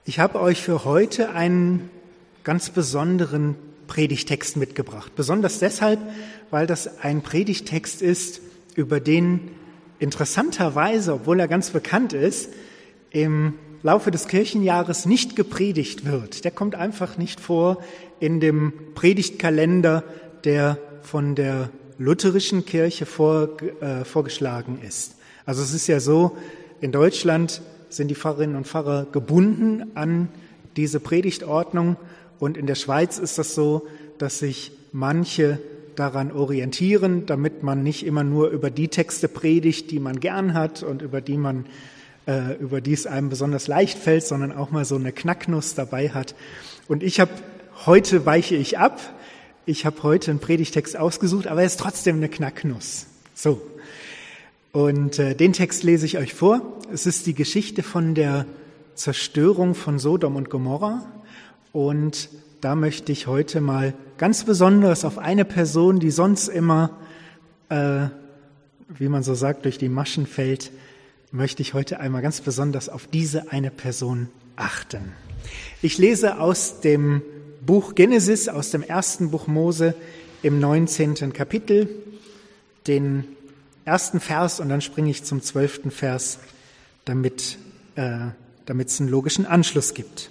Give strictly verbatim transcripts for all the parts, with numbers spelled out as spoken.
Ich habe euch für heute einen ganz besonderen Predigtext mitgebracht. Besonders deshalb, weil das ein Predigtext ist, über den interessanterweise, obwohl er ganz bekannt ist, im Laufe des Kirchenjahres nicht gepredigt wird. Der kommt einfach nicht vor in dem Predigtkalender, der von der lutherischen Kirche vor, äh, vorgeschlagen ist. Also es ist ja so, in Deutschland sind die Pfarrerinnen und Pfarrer gebunden an diese Predigtordnung und in der Schweiz ist das so, dass sich manche daran orientieren, damit man nicht immer nur über die Texte predigt, die man gern hat und über die man, äh, über die es einem besonders leicht fällt, sondern auch mal so eine Knacknuss dabei hat. Und ich habe, heute weiche ich ab, ich habe heute einen Predigtext ausgesucht, aber er ist trotzdem eine Knacknuss. So. Und äh, den Text lese ich euch vor. Es ist die Geschichte von der Zerstörung von Sodom und Gomorra. Und da möchte ich heute mal ganz besonders auf eine Person, die sonst immer, äh, wie man so sagt, durch die Maschen fällt, möchte ich heute einmal ganz besonders auf diese eine Person achten. Ich lese aus dem Buch Genesis, aus dem ersten Buch Mose im neunzehnten Kapitel, den ersten Vers und dann springe ich zum zwölften Vers, damit äh, damit es einen logischen Anschluss gibt.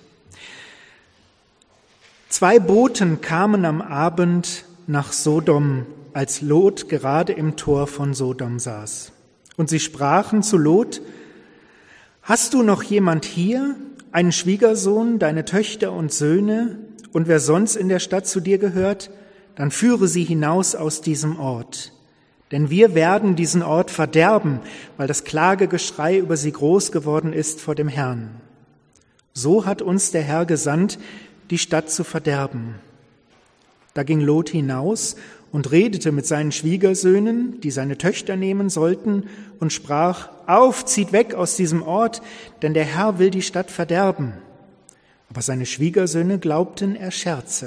Zwei Boten kamen am Abend nach Sodom, als Lot gerade im Tor von Sodom saß. Und sie sprachen zu Lot: Hast du noch jemand hier, einen Schwiegersohn, deine Töchter und Söhne, und wer sonst in der Stadt zu dir gehört, dann führe sie hinaus aus diesem Ort. Denn wir werden diesen Ort verderben, weil das Klagegeschrei über sie groß geworden ist vor dem Herrn. So hat uns der Herr gesandt, die Stadt zu verderben. Da ging Lot hinaus und redete mit seinen Schwiegersöhnen, die seine Töchter nehmen sollten, und sprach: Auf, zieht weg aus diesem Ort, denn der Herr will die Stadt verderben. Aber seine Schwiegersöhne glaubten, er scherze.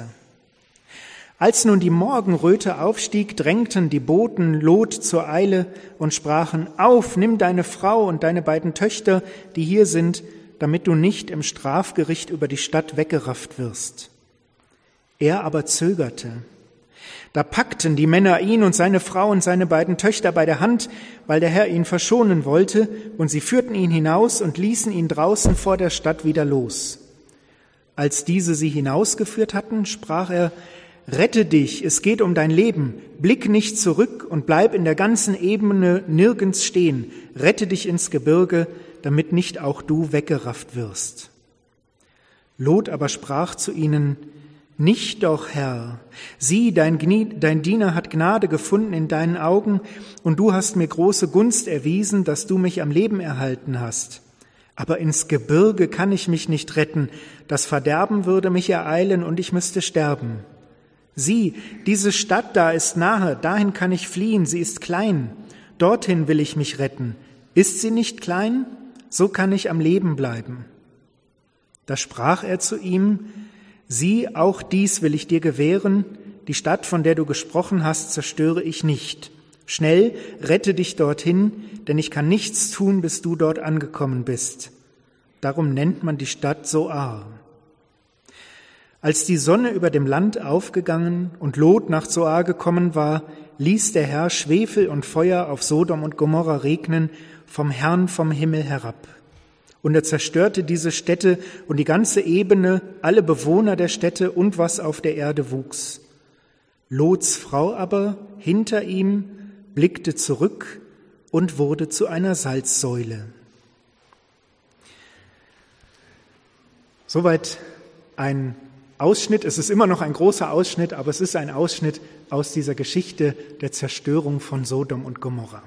Als nun die Morgenröte aufstieg, drängten die Boten Lot zur Eile und sprachen: Auf, nimm deine Frau und deine beiden Töchter, die hier sind, damit du nicht im Strafgericht über die Stadt weggerafft wirst. Er aber zögerte. Da packten die Männer ihn und seine Frau und seine beiden Töchter bei der Hand, weil der Herr ihn verschonen wollte, und sie führten ihn hinaus und ließen ihn draußen vor der Stadt wieder los. Als diese sie hinausgeführt hatten, sprach er: Rette dich, es geht um dein Leben. Blick nicht zurück und bleib in der ganzen Ebene nirgends stehen. Rette dich ins Gebirge, damit nicht auch du weggerafft wirst. Lot aber sprach zu ihnen: Nicht doch, Herr. Sieh, dein, Gnie, dein Diener hat Gnade gefunden in deinen Augen, und du hast mir große Gunst erwiesen, dass du mich am Leben erhalten hast. Aber ins Gebirge kann ich mich nicht retten. Das Verderben würde mich ereilen, und ich müsste sterben. Sieh, diese Stadt da ist nahe, dahin kann ich fliehen, sie ist klein. Dorthin will ich mich retten. Ist sie nicht klein? So kann ich am Leben bleiben. Da sprach er zu ihm: Sieh, auch dies will ich dir gewähren, die Stadt, von der du gesprochen hast, zerstöre ich nicht. Schnell, rette dich dorthin, denn ich kann nichts tun, bis du dort angekommen bist. Darum nennt man die Stadt Zoar. Als die Sonne über dem Land aufgegangen und Lot nach Zoar gekommen war, ließ der Herr Schwefel und Feuer auf Sodom und Gomorra regnen, vom Herrn vom Himmel herab. Und er zerstörte diese Städte und die ganze Ebene, alle Bewohner der Städte und was auf der Erde wuchs. Lots Frau aber hinter ihm blickte zurück und wurde zu einer Salzsäule. Soweit ein Ausschnitt. Es ist immer noch ein großer Ausschnitt, aber es ist ein Ausschnitt aus dieser Geschichte der Zerstörung von Sodom und Gomorra.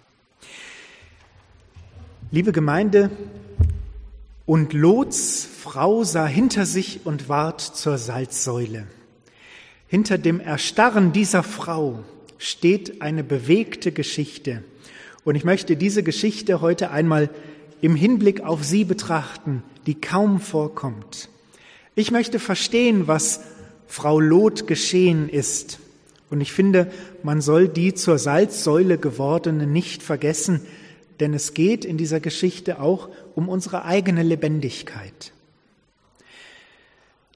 Liebe Gemeinde, und Lots Frau sah hinter sich und ward zur Salzsäule. Hinter dem Erstarren dieser Frau steht eine bewegte Geschichte. Und ich möchte diese Geschichte heute einmal im Hinblick auf sie betrachten, die kaum vorkommt. Ich möchte verstehen, was Frau Lot geschehen ist. Und ich finde, man soll die zur Salzsäule gewordene nicht vergessen, denn es geht in dieser Geschichte auch um unsere eigene Lebendigkeit.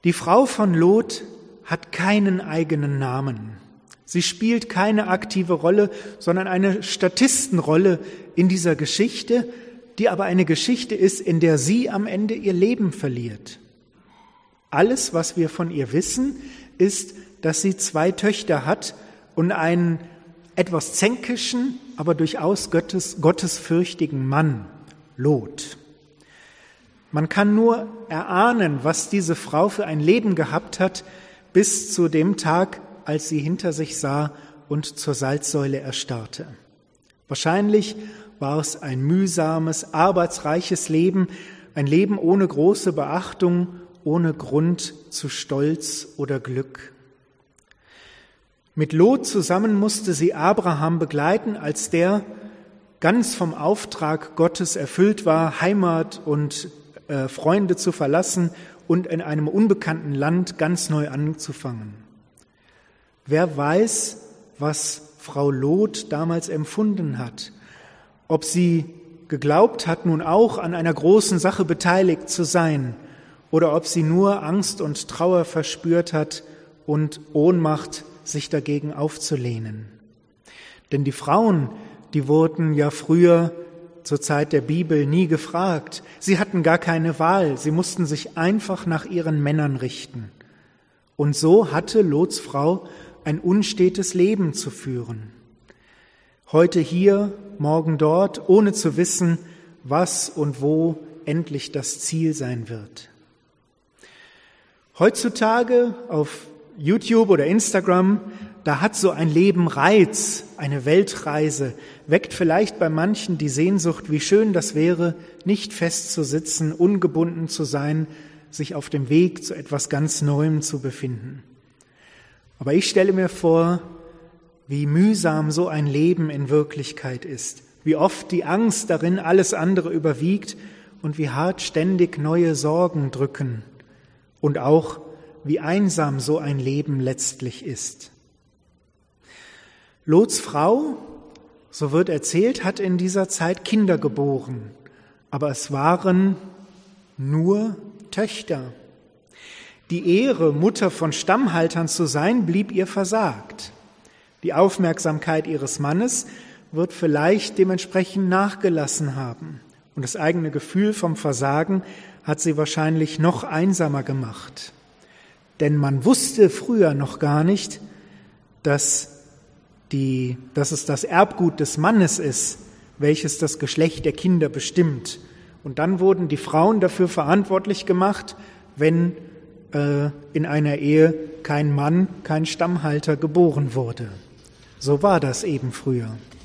Die Frau von Lot hat keinen eigenen Namen. Sie spielt keine aktive Rolle, sondern eine Statistenrolle in dieser Geschichte, die aber eine Geschichte ist, in der sie am Ende ihr Leben verliert. Alles, was wir von ihr wissen, ist, dass sie zwei Töchter hat und einen etwas zänkischen, aber durchaus Gottes, gottesfürchtigen Mann, Lot. Man kann nur erahnen, was diese Frau für ein Leben gehabt hat, bis zu dem Tag, als sie hinter sich sah und zur Salzsäule erstarrte. Wahrscheinlich war es ein mühsames, arbeitsreiches Leben, ein Leben ohne große Beachtung, ohne Grund zu Stolz oder Glück. Mit Lot zusammen musste sie Abraham begleiten, als der ganz vom Auftrag Gottes erfüllt war, Heimat und äh, Freunde zu verlassen und in einem unbekannten Land ganz neu anzufangen. Wer weiß, was Frau Lot damals empfunden hat, ob sie geglaubt hat, nun auch an einer großen Sache beteiligt zu sein, oder ob sie nur Angst und Trauer verspürt hat und Ohnmacht, sich dagegen aufzulehnen. Denn die Frauen, die wurden ja früher zur Zeit der Bibel nie gefragt. Sie hatten gar keine Wahl. Sie mussten sich einfach nach ihren Männern richten. Und so hatte Lots Frau ein unstetes Leben zu führen. Heute hier, morgen dort, ohne zu wissen, was und wo endlich das Ziel sein wird. Heutzutage auf YouTube oder Instagram, da hat so ein Leben Reiz, eine Weltreise, weckt vielleicht bei manchen die Sehnsucht, wie schön das wäre, nicht festzusitzen, ungebunden zu sein, sich auf dem Weg zu etwas ganz Neuem zu befinden. Aber ich stelle mir vor, wie mühsam so ein Leben in Wirklichkeit ist, wie oft die Angst darin alles andere überwiegt und wie hart ständig neue Sorgen drücken und auch wie einsam so ein Leben letztlich ist. Lots Frau, so wird erzählt, hat in dieser Zeit Kinder geboren, aber es waren nur Töchter. Die Ehre, Mutter von Stammhaltern zu sein, blieb ihr versagt. Die Aufmerksamkeit ihres Mannes wird vielleicht dementsprechend nachgelassen haben. Und das eigene Gefühl vom Versagen hat sie wahrscheinlich noch einsamer gemacht. Denn man wusste früher noch gar nicht, dass, die, dass es das Erbgut des Mannes ist, welches das Geschlecht der Kinder bestimmt. Und dann wurden die Frauen dafür verantwortlich gemacht, wenn äh, in einer Ehe kein Mann, kein Stammhalter geboren wurde. So war das eben früher.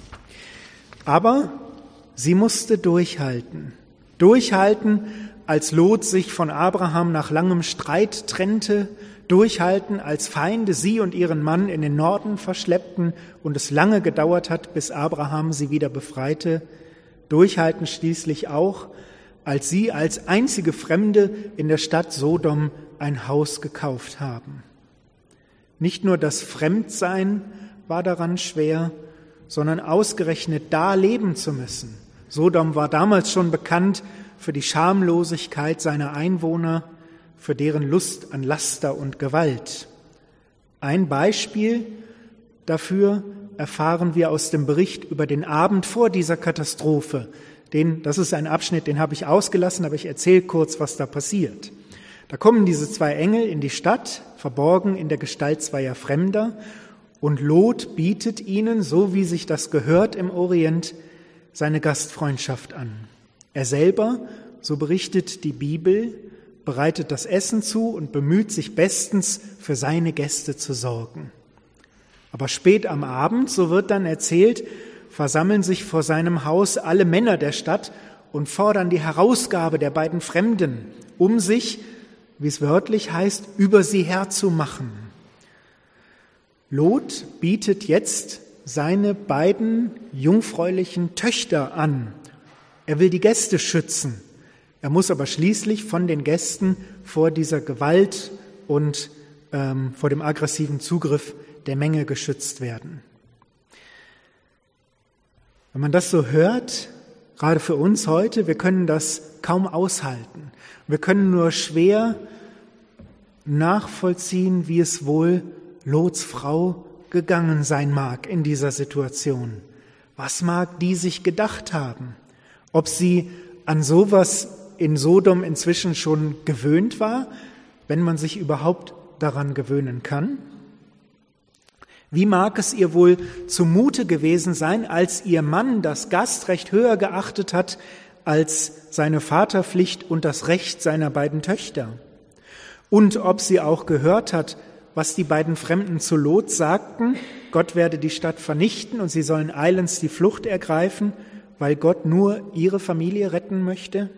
Aber sie musste durchhalten. Durchhalten, als Lot sich von Abraham nach langem Streit trennte, durchhalten, als Feinde sie und ihren Mann in den Norden verschleppten und es lange gedauert hat, bis Abraham sie wieder befreite, durchhalten schließlich auch, als sie als einzige Fremde in der Stadt Sodom ein Haus gekauft haben. Nicht nur das Fremdsein war daran schwer, sondern ausgerechnet da leben zu müssen. Sodom war damals schon bekannt für die Schamlosigkeit seiner Einwohner, für deren Lust an Laster und Gewalt. Ein Beispiel dafür erfahren wir aus dem Bericht über den Abend vor dieser Katastrophe. Den, das ist ein Abschnitt, den habe ich ausgelassen, aber ich erzähle kurz, was da passiert. Da kommen diese zwei Engel in die Stadt, verborgen in der Gestalt zweier Fremder, und Lot bietet ihnen, so wie sich das gehört im Orient, seine Gastfreundschaft an. Er selber, so berichtet die Bibel, bereitet das Essen zu und bemüht sich bestens, für seine Gäste zu sorgen. Aber spät am Abend, so wird dann erzählt, versammeln sich vor seinem Haus alle Männer der Stadt und fordern die Herausgabe der beiden Fremden, um sich, wie es wörtlich heißt, über sie herzumachen. Lot bietet jetzt seine beiden jungfräulichen Töchter an. Er will die Gäste schützen. Er muss aber schließlich von den Gästen vor dieser Gewalt und ähm, vor dem aggressiven Zugriff der Menge geschützt werden. Wenn man das so hört, gerade für uns heute, wir können das kaum aushalten. Wir können nur schwer nachvollziehen, wie es wohl Lots Frau gegangen sein mag in dieser Situation. Was mag die sich gedacht haben? Ob sie an sowas in Sodom inzwischen schon gewöhnt war, wenn man sich überhaupt daran gewöhnen kann? Wie mag es ihr wohl zumute gewesen sein, als ihr Mann das Gastrecht höher geachtet hat als seine Vaterpflicht und das Recht seiner beiden Töchter? Und ob sie auch gehört hat, was die beiden Fremden zu Lot sagten, Gott werde die Stadt vernichten und sie sollen eilends die Flucht ergreifen, weil Gott nur ihre Familie retten möchte?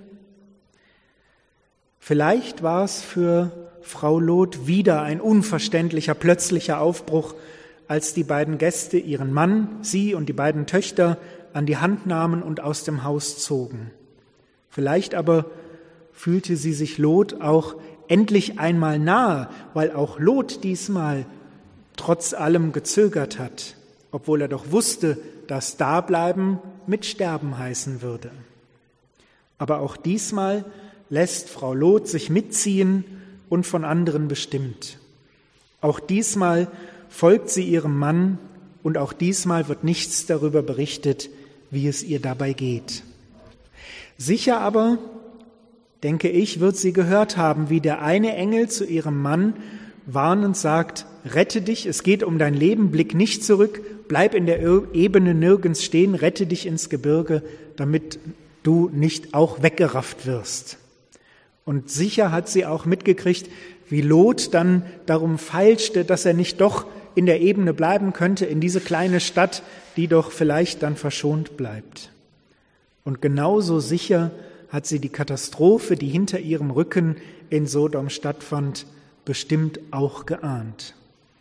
Vielleicht war es für Frau Lot wieder ein unverständlicher, plötzlicher Aufbruch, als die beiden Gäste ihren Mann, sie und die beiden Töchter an die Hand nahmen und aus dem Haus zogen. Vielleicht aber fühlte sie sich Lot auch endlich einmal nahe, weil auch Lot diesmal trotz allem gezögert hat, obwohl er doch wusste, dass Dableiben mit Sterben heißen würde. Aber auch diesmal lässt Frau Lot sich mitziehen und von anderen bestimmt. Auch diesmal folgt sie ihrem Mann und auch diesmal wird nichts darüber berichtet, wie es ihr dabei geht. Sicher aber, denke ich, wird sie gehört haben, wie der eine Engel zu ihrem Mann warnend sagt: Rette dich, es geht um dein Leben, blick nicht zurück, bleib in der Ebene nirgends stehen, rette dich ins Gebirge, damit du nicht auch weggerafft wirst. Und sicher hat sie auch mitgekriegt, wie Lot dann darum feilschte, dass er nicht doch in der Ebene bleiben könnte, in diese kleine Stadt, die doch vielleicht dann verschont bleibt. Und genauso sicher hat sie die Katastrophe, die hinter ihrem Rücken in Sodom stattfand, bestimmt auch geahnt.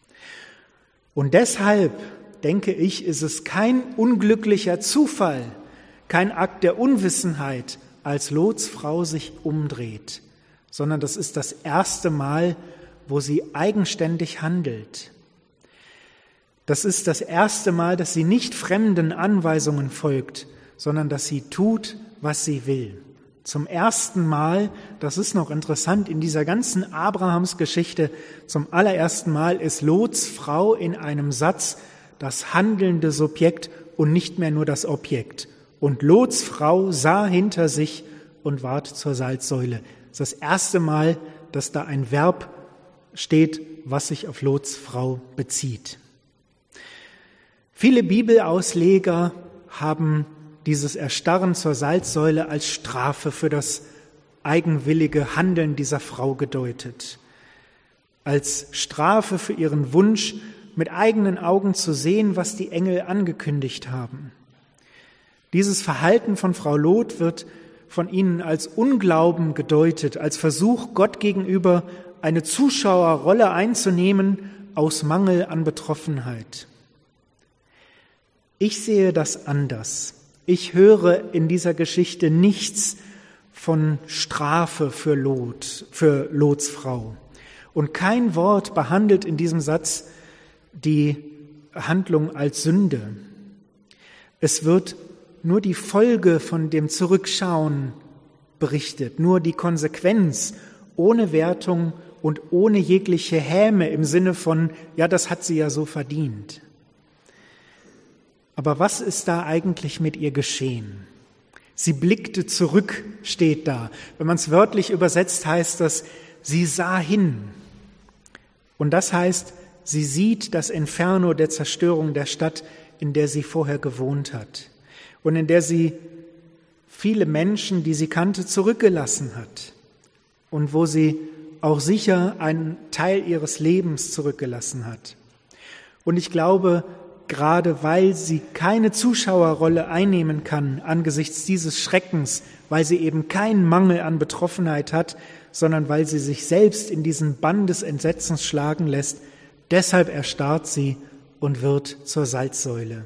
Und deshalb, denke ich, ist es kein unglücklicher Zufall, kein Akt der Unwissenheit, als Lots Frau sich umdreht, sondern das ist das erste Mal, wo sie eigenständig handelt. Das ist das erste Mal, dass sie nicht fremden Anweisungen folgt, sondern dass sie tut, was sie will. Zum ersten Mal, das ist noch interessant, in dieser ganzen Abrahams-Geschichte, zum allerersten Mal ist Lots Frau in einem Satz das handelnde Subjekt und nicht mehr nur das Objekt. Und Lots Frau sah hinter sich und ward zur Salzsäule. Das ist das erste Mal, dass da ein Verb steht, was sich auf Lots Frau bezieht. Viele Bibelausleger haben dieses Erstarren zur Salzsäule als Strafe für das eigenwillige Handeln dieser Frau gedeutet. Als Strafe für ihren Wunsch, mit eigenen Augen zu sehen, was die Engel angekündigt haben. Dieses Verhalten von Frau Lot wird von ihnen als Unglauben gedeutet, als Versuch, Gott gegenüber eine Zuschauerrolle einzunehmen aus Mangel an Betroffenheit. Ich sehe das anders. Ich höre in dieser Geschichte nichts von Strafe für Lot, für Lots Frau. Und kein Wort behandelt in diesem Satz die Handlung als Sünde. Es wird nur die Folge von dem Zurückschauen berichtet, nur die Konsequenz, ohne Wertung und ohne jegliche Häme im Sinne von, ja, das hat sie ja so verdient. Aber was ist da eigentlich mit ihr geschehen? Sie blickte zurück, steht da. Wenn man es wörtlich übersetzt, heißt das, sie sah hin. Und das heißt, sie sieht das Inferno der Zerstörung der Stadt, in der sie vorher gewohnt hat und in der sie viele Menschen, die sie kannte, zurückgelassen hat und wo sie auch sicher einen Teil ihres Lebens zurückgelassen hat. Und ich glaube, gerade weil sie keine Zuschauerrolle einnehmen kann angesichts dieses Schreckens, weil sie eben keinen Mangel an Betroffenheit hat, sondern weil sie sich selbst in diesen Bann des Entsetzens schlagen lässt, deshalb erstarrt sie und wird zur Salzsäule.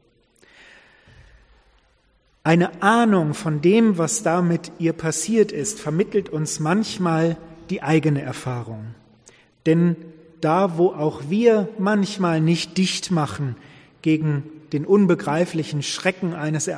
Eine Ahnung von dem, was da mit ihr passiert ist, vermittelt uns manchmal die eigene Erfahrung. Denn da, wo auch wir manchmal nicht dicht machen gegen den unbegreiflichen Schrecken eines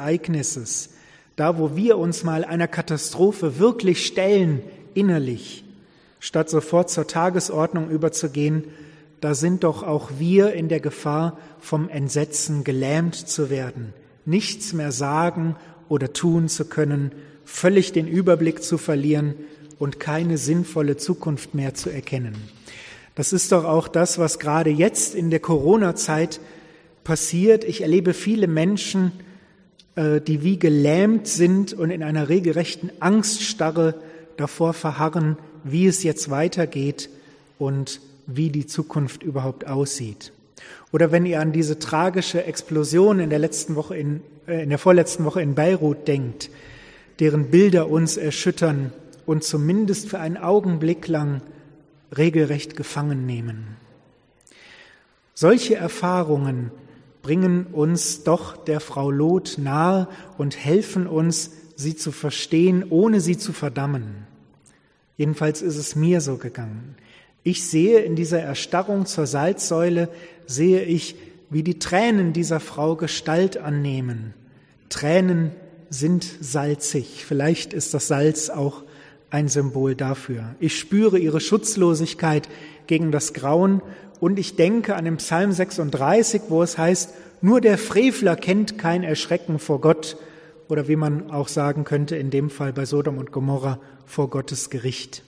Ereignisses, da, wo wir uns mal einer Katastrophe wirklich stellen, innerlich, Statt sofort zur Tagesordnung überzugehen, da sind doch auch wir in der Gefahr, vom Entsetzen gelähmt zu werden, nichts mehr sagen oder tun zu können, völlig den Überblick zu verlieren und keine sinnvolle Zukunft mehr zu erkennen. Das ist doch auch das, was gerade jetzt in der Corona-Zeit passiert. Ich erlebe viele Menschen, die wie gelähmt sind und in einer regelrechten Angststarre davor verharren, wie es jetzt weitergeht und wie die Zukunft überhaupt aussieht. Oder wenn ihr an diese tragische Explosion in der letzten Woche in, äh, in der vorletzten Woche in Beirut denkt, deren Bilder uns erschüttern und zumindest für einen Augenblick lang regelrecht gefangen nehmen. Solche Erfahrungen bringen uns doch der Frau Lot nahe und helfen uns, sie zu verstehen, ohne sie zu verdammen. Jedenfalls ist es mir so gegangen. Ich sehe in dieser Erstarrung zur Salzsäule, sehe ich, wie die Tränen dieser Frau Gestalt annehmen. Tränen sind salzig. Vielleicht ist das Salz auch ein Symbol dafür. Ich spüre ihre Schutzlosigkeit gegen das Grauen und ich denke an den Psalm sechsunddreißig, wo es heißt, nur der Frevler kennt kein Erschrecken vor Gott, oder wie man auch sagen könnte, in dem Fall bei Sodom und Gomorra, vor Gottes Gericht.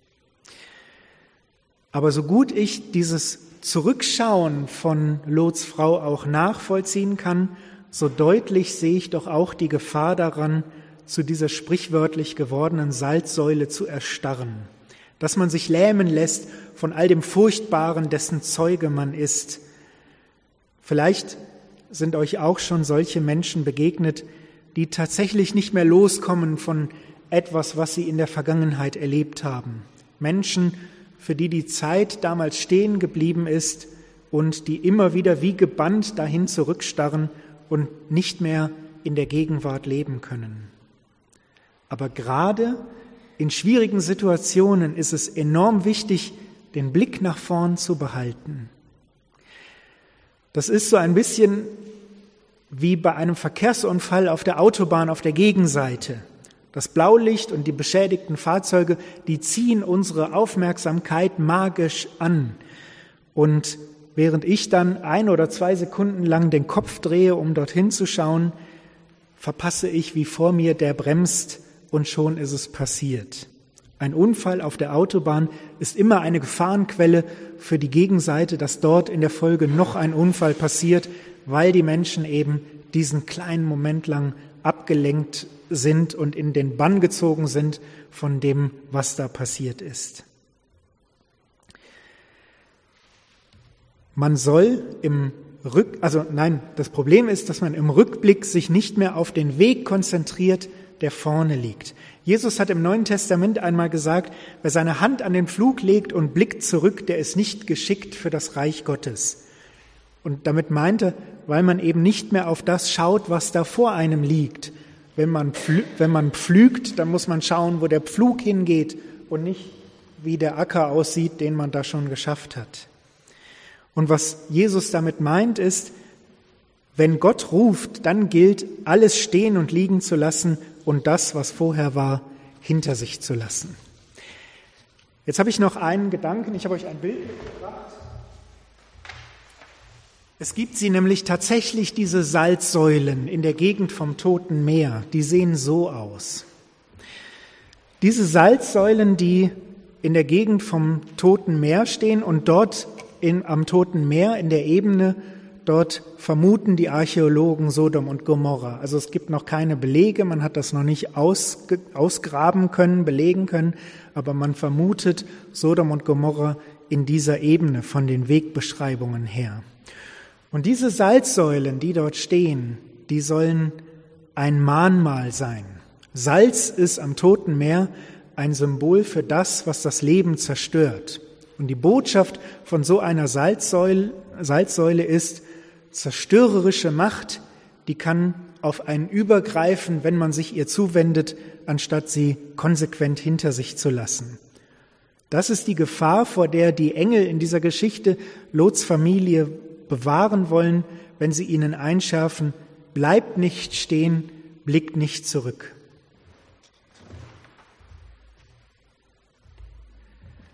Aber so gut ich dieses Zurückschauen von Lots Frau auch nachvollziehen kann, so deutlich sehe ich doch auch die Gefahr daran, zu dieser sprichwörtlich gewordenen Salzsäule zu erstarren, dass man sich lähmen lässt von all dem Furchtbaren, dessen Zeuge man ist. Vielleicht sind euch auch schon solche Menschen begegnet, die tatsächlich nicht mehr loskommen von etwas, was sie in der Vergangenheit erlebt haben. Menschen, für die die Zeit damals stehen geblieben ist und die immer wieder wie gebannt dahin zurückstarren und nicht mehr in der Gegenwart leben können. Aber gerade in schwierigen Situationen ist es enorm wichtig, den Blick nach vorn zu behalten. Das ist so ein bisschen wie bei einem Verkehrsunfall auf der Autobahn auf der Gegenseite. Das Blaulicht und die beschädigten Fahrzeuge, die ziehen unsere Aufmerksamkeit magisch an. Und während ich dann ein oder zwei Sekunden lang den Kopf drehe, um dorthin zu schauen, verpasse ich, wie vor mir der bremst und schon ist es passiert. Ein Unfall auf der Autobahn ist immer eine Gefahrenquelle für die Gegenseite, dass dort in der Folge noch ein Unfall passiert, weil die Menschen eben diesen kleinen Moment lang abgelenkt sind und in den Bann gezogen sind von dem, was da passiert ist. Man soll im Rück, also nein, das Problem ist, dass man im Rückblick sich nicht mehr auf den Weg konzentriert, der vorne liegt. Jesus hat im Neuen Testament einmal gesagt, wer seine Hand an den Pflug legt und blickt zurück, der ist nicht geschickt für das Reich Gottes. Und damit meinte, weil man eben nicht mehr auf das schaut, was da vor einem liegt. Wenn man, wenn man pflügt, dann muss man schauen, wo der Pflug hingeht und nicht, wie der Acker aussieht, den man da schon geschafft hat. Und was Jesus damit meint, ist, wenn Gott ruft, dann gilt, alles stehen und liegen zu lassen und das, was vorher war, hinter sich zu lassen. Jetzt habe ich noch einen Gedanken, ich habe euch ein Bild mitgebracht. Es gibt sie nämlich tatsächlich, diese Salzsäulen in der Gegend vom Toten Meer, die sehen so aus. Diese Salzsäulen, die in der Gegend vom Toten Meer stehen und dort in, am Toten Meer in der Ebene, dort vermuten die Archäologen Sodom und Gomorra. Also es gibt noch keine Belege, man hat das noch nicht ausge, ausgraben können, belegen können, aber man vermutet Sodom und Gomorra in dieser Ebene von den Wegbeschreibungen her. Und diese Salzsäulen, die dort stehen, die sollen ein Mahnmal sein. Salz ist am Toten Meer ein Symbol für das, was das Leben zerstört. Und die Botschaft von so einer Salzsäule, Salzsäule ist, zerstörerische Macht, die kann auf einen übergreifen, wenn man sich ihr zuwendet, anstatt sie konsequent hinter sich zu lassen. Das ist die Gefahr, vor der die Engel in dieser Geschichte Lots Familie bewahren wollen, wenn sie ihnen einschärfen, bleibt nicht stehen, blickt nicht zurück.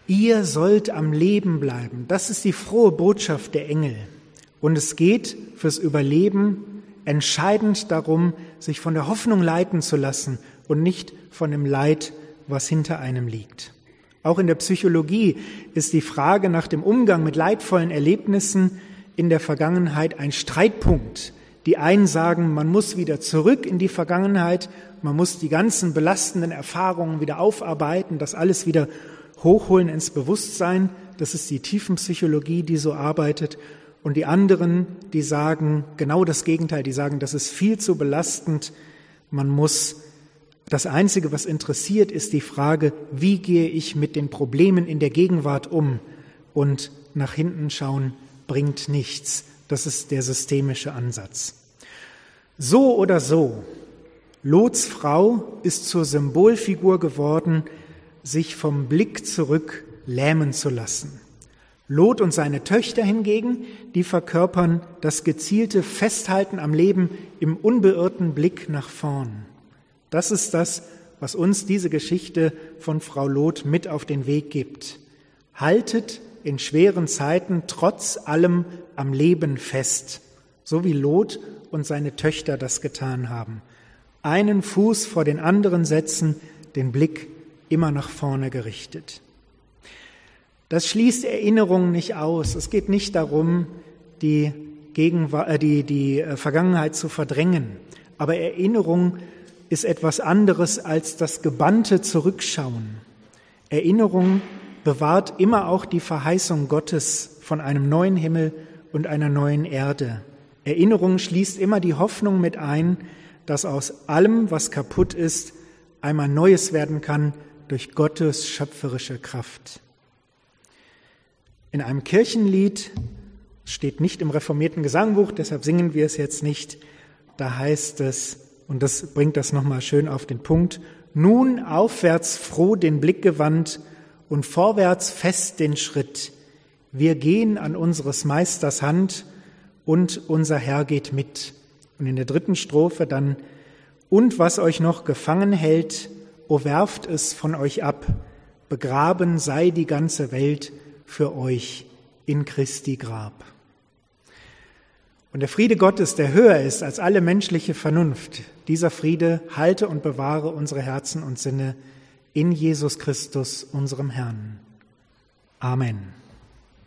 Ihr sollt am Leben bleiben. Das ist die frohe Botschaft der Engel. Und es geht fürs Überleben entscheidend darum, sich von der Hoffnung leiten zu lassen und nicht von dem Leid, was hinter einem liegt. Auch in der Psychologie ist die Frage nach dem Umgang mit leidvollen Erlebnissen in der Vergangenheit ein Streitpunkt. Die einen sagen, man muss wieder zurück in die Vergangenheit, man muss die ganzen belastenden Erfahrungen wieder aufarbeiten, das alles wieder hochholen ins Bewusstsein. Das ist die Tiefenpsychologie, die so arbeitet. Und die anderen, die sagen genau das Gegenteil, die sagen, das ist viel zu belastend. Man muss, das Einzige, was interessiert, ist die Frage, wie gehe ich mit den Problemen in der Gegenwart um? Und nach hinten schauen bringt nichts. Das ist der systemische Ansatz. So oder so, Lots Frau ist zur Symbolfigur geworden, sich vom Blick zurück lähmen zu lassen. Lot und seine Töchter hingegen, die verkörpern das gezielte Festhalten am Leben im unbeirrten Blick nach vorn. Das ist das, was uns diese Geschichte von Frau Lot mit auf den Weg gibt. Haltet in schweren Zeiten trotz allem am Leben fest, so wie Lot und seine Töchter das getan haben. Einen Fuß vor den anderen setzen, den Blick immer nach vorne gerichtet. Das schließt Erinnerungen nicht aus. Es geht nicht darum, die, Gegenwart, äh, die, die Vergangenheit zu verdrängen. Aber Erinnerung ist etwas anderes als das gebannte Zurückschauen. Erinnerung bewahrt immer auch die Verheißung Gottes von einem neuen Himmel und einer neuen Erde. Erinnerung schließt immer die Hoffnung mit ein, dass aus allem, was kaputt ist, einmal Neues werden kann durch Gottes schöpferische Kraft. In einem Kirchenlied, steht nicht im reformierten Gesangbuch, deshalb singen wir es jetzt nicht, da heißt es, und das bringt das nochmal schön auf den Punkt, nun aufwärts froh den Blick gewandt und vorwärts fest den Schritt. Wir gehen an unseres Meisters Hand und unser Herr geht mit. Und in der dritten Strophe dann, und was euch noch gefangen hält, o werft es von euch ab, begraben sei die ganze Welt für euch in Christi Grab. Und der Friede Gottes, der höher ist als alle menschliche Vernunft, dieser Friede halte und bewahre unsere Herzen und Sinne in Jesus Christus, unserem Herrn. Amen.